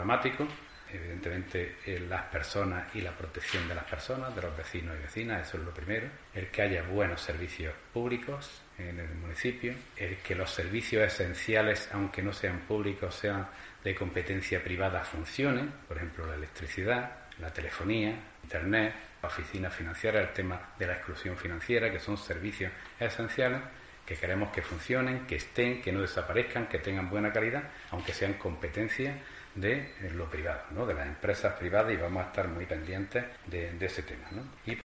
programático. Evidentemente las personas y la protección de las personas, de los vecinos y vecinas, eso es lo primero. El que haya buenos servicios públicos en el municipio, el que los servicios esenciales, aunque no sean públicos, sean de competencia privada, funcionen, por ejemplo la electricidad, la telefonía, internet, la oficina financiera, el tema de la exclusión financiera, que son servicios esenciales que queremos que funcionen, que estén, que no desaparezcan, que tengan buena calidad, aunque sean competencia de lo privado, ¿no?, de las empresas privadas, y vamos a estar muy pendientes de ese tema, ¿no? Y